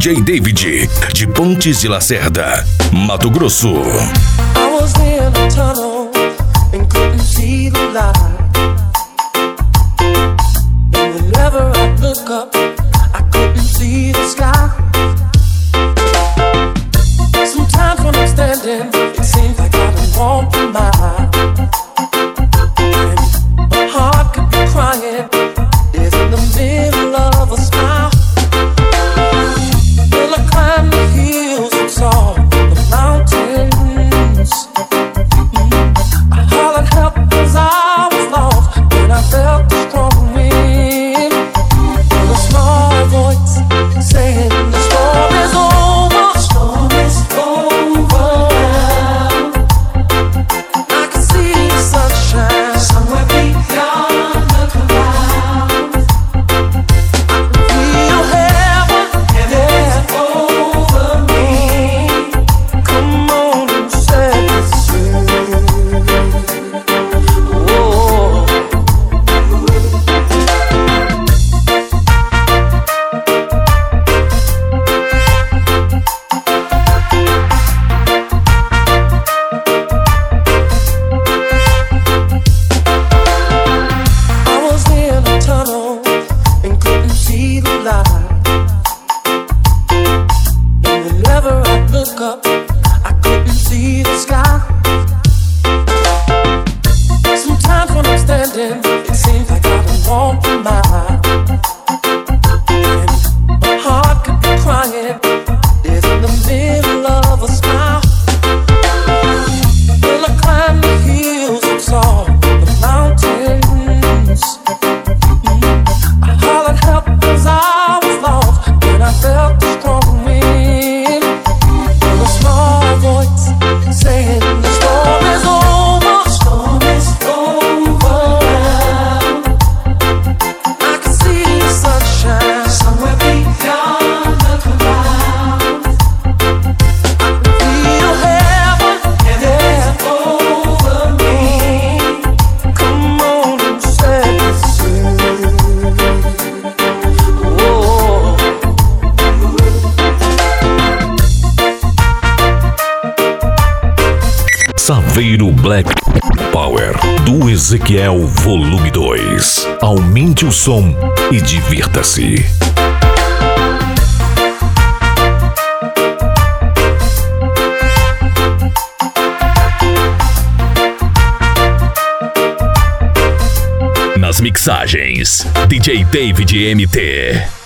DJ David, de Pontes de Lacerda, Mato Grosso. I was in a tunnel and couldn't see the light. And whenever I look up, I couldn't see the sky. Sometimes when I'm standing, it seems like I don't want to mind. And my heart could be crying, is in the middle of a smile. Well, I climbed the hills and saw the mountains. I hollered help 'cause I was lost, and I felt the strong wind. And a small voice saying the storm is over. Storm is over. I can see the sunshine somewhere beyond the clouds. I can feel heaven, heaven's over me. Come on and set me free. Oh. I was in a tunnel and couldn't see the light. And whenever I look up, I couldn't see the sky. Sometimes when I'm standing, it seems like I don't want to mind. And my heart could be crying, is in the middle of a smile. Well, I climbed the hills and saw the mountains. I hollered help 'cause I was lost, and I felt the strong wind. And a small voice saying the storm is over. Storm is over. I can see the sunshine somewhere beyond the clouds. I can feel heaven, heaven's over me. Come on and set me free. Oh. Saveiro Black Power, do Ezequiel Volume 2. Aumente o som e divirta-se. Nas mixagens, DJ David MT.